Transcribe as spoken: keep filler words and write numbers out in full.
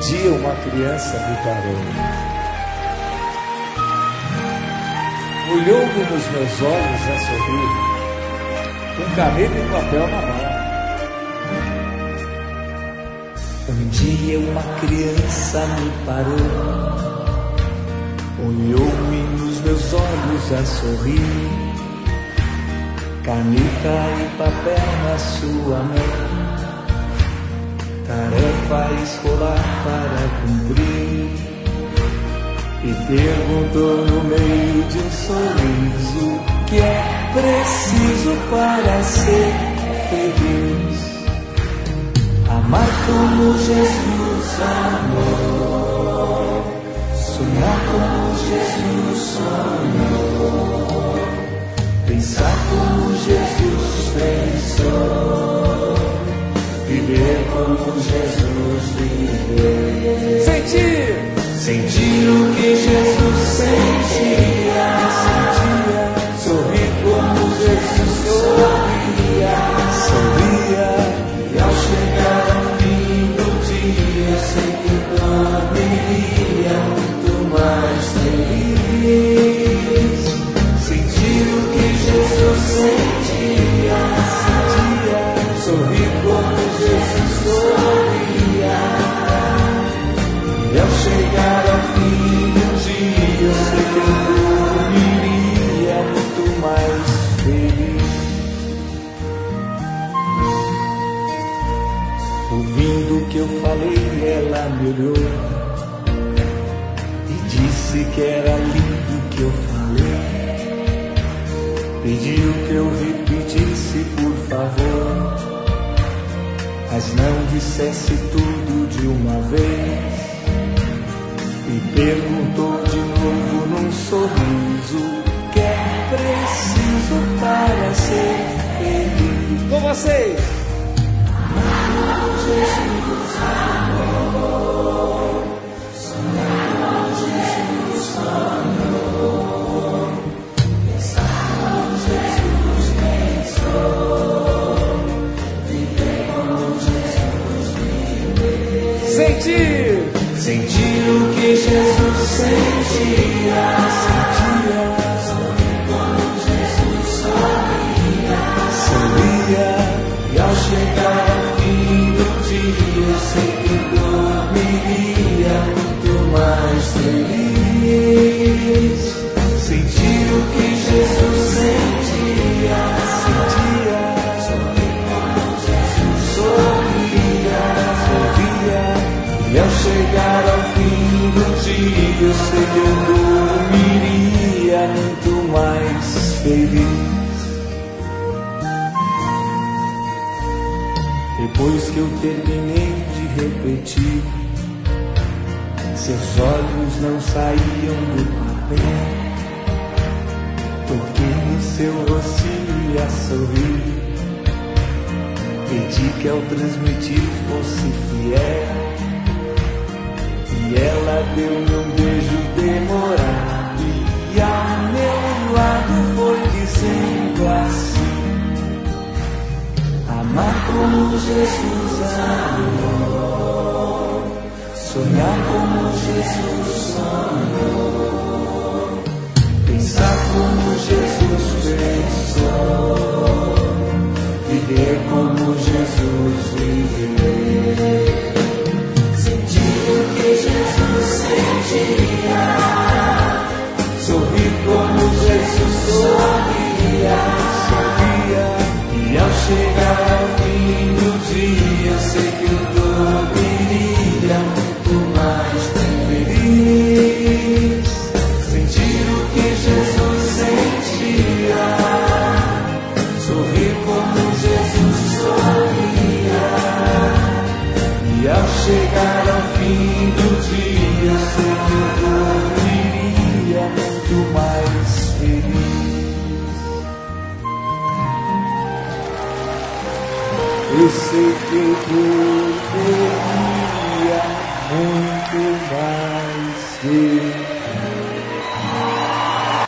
dia uma criança me parou, olhou-me nos meus olhos a sorrir, com caneta e papel na mão. Um dia uma criança me parou, olhou-me nos meus olhos a sorrir, caneta e papel na sua mão, tarefa escolar para cumprir, e perguntou no meio de um sorriso: o que é preciso para ser feliz? Amar como Jesus amou, sonhar como Jesus sonhou, pensar como Jesus pensou, viver como Jesus viveu. Sentir, sentir o que Jesus sentia, sentia, sorrir como Jesus sorria, sorria, e ao chegar ao fim do dia, sei que dormiria muito mais feliz. Sentir o que Jesus sentia, sentia, sorrir como Jesus sorria, e ao chegar ao fim do dia, eu sei que eu dormiria muito mais feliz. Ouvindo o que eu falei, ela me olhou e disse que era lindo o que eu falei. Pediu que eu repetisse, por favor, mas não dissesse tudo de uma vez. E perguntou de novo num sorriso: o que é preciso para ser feliz? Com vocês! Jesus amor, sonhar como Jesus sonhou, pensar como Jesus pensou, viver como Jesus viveu. Sentir, sentir o que Jesus sentia, sentia, sorrir como Jesus sorria, sorria, e ao chegar ao fim do dia, eu sei que dormiria muito mais feliz. Sentir o que Jesus sentia, sentia, sorrir como Jesus sorria, sorria, e ao chegar ao fim do dia, eu sei que eu dormiria muito mais feliz. Depois que eu terminei de repetir, seus olhos não saíam do papel. Toquei no seu rostinho e a sorrir, pedi que ao transmitir fosse fiel, e ela deu-me um beijo demorado e ao meu lado foi dizendo assim: amar como Jesus amou, sonhar como Jesus sonhou, pensar como Jesus pensou, viver como Jesus viveu. Sentir o que Jesus sentia, sorrir como Jesus sorria, sorria, e ao chegar ao fim do dia, eu sei que eu dormiria muito mais feliz. Sentir o que Jesus sentia, sorrir como Jesus sorria, e ao chegar ao fim do dia, eu sei que eu dormiria muito mais feliz. Eu sei que eu dormiria muito mais feliz.